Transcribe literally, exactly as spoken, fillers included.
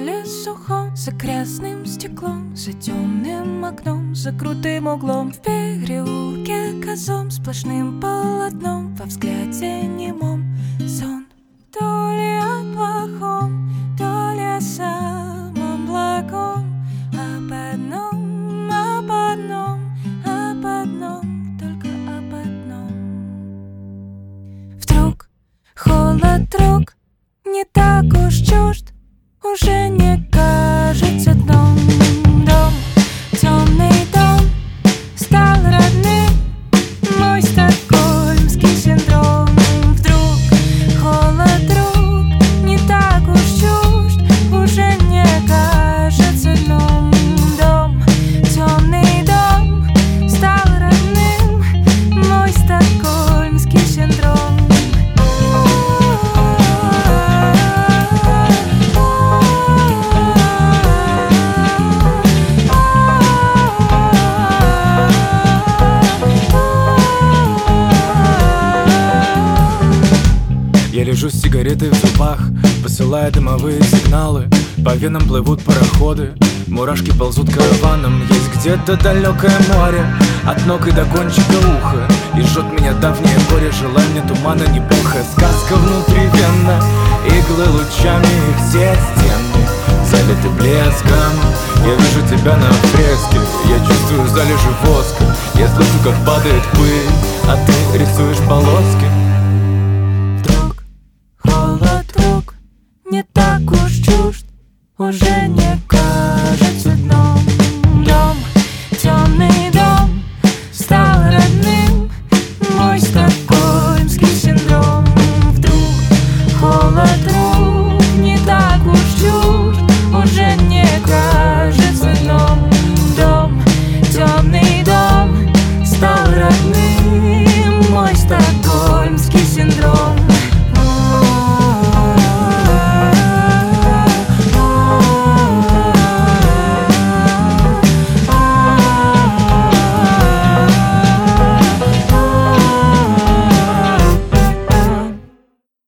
поле сухом, за грязным стеклом, за темным окном, за крутым углом, в переулке козом, сплошным полотном, во взгляде немом сон. То ли о плохом, то ли о самом благом, об одном, об одном, об одном, только об одном. Вдруг холод рук не так уж чужд, уже не кажется дном. Дом, темный дом, стал родным, мой стокгольмский синдром. Вдруг холод рук не так уж чужд, уже не кажется дном. Дом, темный дом, стал родным, мой стокгольмский синдром. Я лежу с сигаретой в зубах, посылая дымовые сигналы. По венам плывут пароходы, мурашки ползут караваном. Есть где-то далекое море, от ног и до кончика уха, и жжет меня давнее горе, желание тумана не бога. Сказка внутривенно, иглы лучами, и все стены залиты блеском. Я вижу тебя на фреске, я чувствую залежи воска. Я слышу, как падает пыль, а ты рисуешь полоски. Холод рук не так уж чужд, уже не кажется.